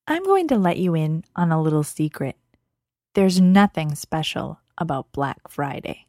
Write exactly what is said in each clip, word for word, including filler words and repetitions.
I'm going to let you in on a little secret. There's nothing special about Black Friday.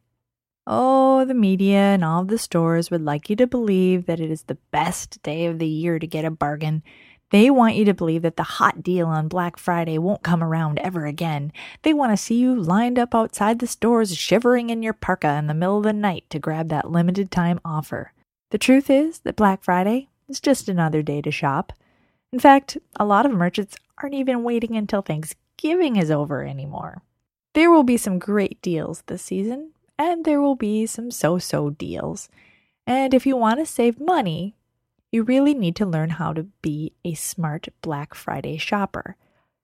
Oh, the media and all the stores would like you to believe that it is the best day of the year to get a bargain. They want you to believe that the hot deal on Black Friday won't come around ever again. They want to see you lined up outside the stores shivering in your parka in the middle of the night to grab that limited time offer. The truth is that Black Friday is just another day to shop. In fact, a lot of merchants aren't even waiting until Thanksgiving is over anymore. There will be some great deals this season, and there will be some so-so deals. And if you want to save money, you really need to learn how to be a smart Black Friday shopper.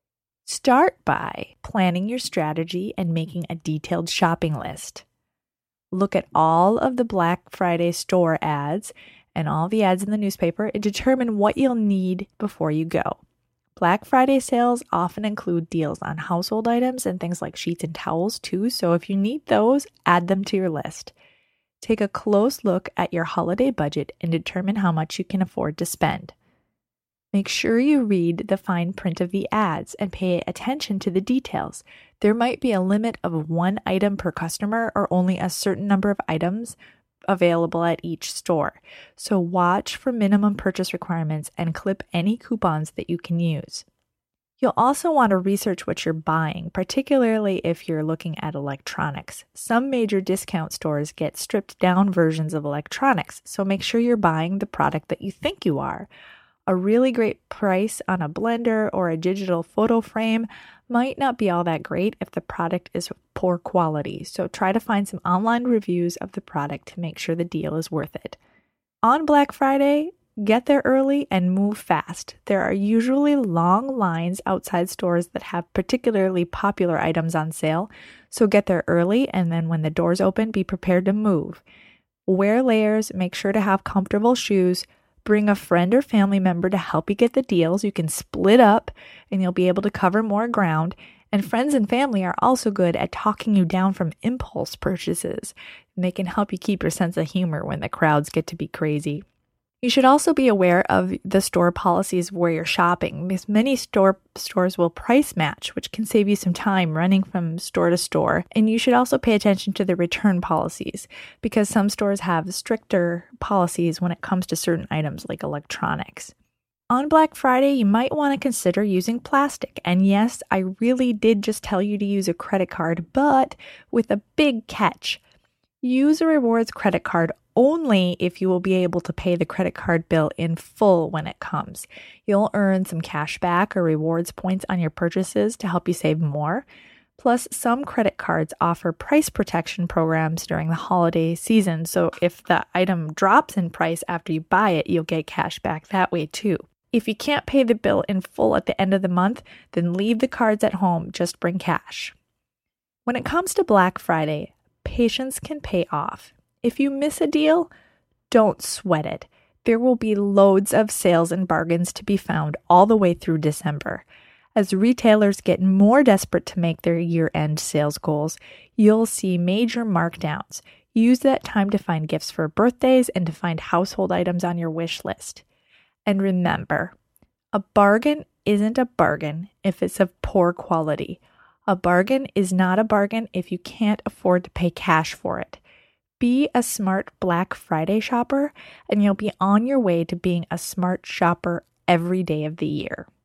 Start by planning your strategy and making a detailed shopping list. Look at all of the Black Friday store ads and all the ads in the newspaper and determine what you'll need before you go. Black Friday sales often include deals on household items and things like sheets and towels too, so if you need those, add them to your list. Take a close look at your holiday budget and determine how much you can afford to spend. Make sure you read the fine print of the ads and pay attention to the details. There might be a limit of one item per customer or only a certain number of items available at each store. So watch for minimum purchase requirements and clip any coupons that you can use. You'll also want to research what you're buying, particularly if you're looking at electronics. Some major discount stores get stripped down versions of electronics, so make sure you're buying the product that you think you are. A really great price on a blender or a digital photo frame might not be all that great if the product is poor quality, so try to find some online reviews of the product to make sure the deal is worth it. On Black Friday, get there early and move fast. There are usually long lines outside stores that have particularly popular items on sale, so get there early and then when the doors open, be prepared to move. Wear layers, make sure to have comfortable shoes. Bring a friend or family member to help you get the deals. You can split up and you'll be able to cover more ground. And friends and family are also good at talking you down from impulse purchases. And they can help you keep your sense of humor when the crowds get to be crazy. You should also be aware of the store policies where you're shopping, because many store stores will price match, which can save you some time running from store to store. And you should also pay attention to the return policies, because some stores have stricter policies when it comes to certain items like electronics. On Black Friday, you might want to consider using plastic. And yes, I really did just tell you to use a credit card, but with a big catch. Use a rewards credit card only if you will be able to pay the credit card bill in full when it comes. You'll earn some cash back or rewards points on your purchases to help you save more. Plus, some credit cards offer price protection programs during the holiday season, so if the item drops in price after you buy it, you'll get cash back that way too. If you can't pay the bill in full at the end of the month, then leave the cards at home, just bring cash. When it comes to Black Friday, patience can pay off. If you miss a deal, don't sweat it. There will be loads of sales and bargains to be found all the way through December. As retailers get more desperate to make their year-end sales goals, you'll see major markdowns. Use that time to find gifts for birthdays and to find household items on your wish list. And remember, a bargain isn't a bargain if it's of poor quality. A bargain is not a bargain if you can't afford to pay cash for it. Be a smart Black Friday shopper, and you'll be on your way to being a smart shopper every day of the year.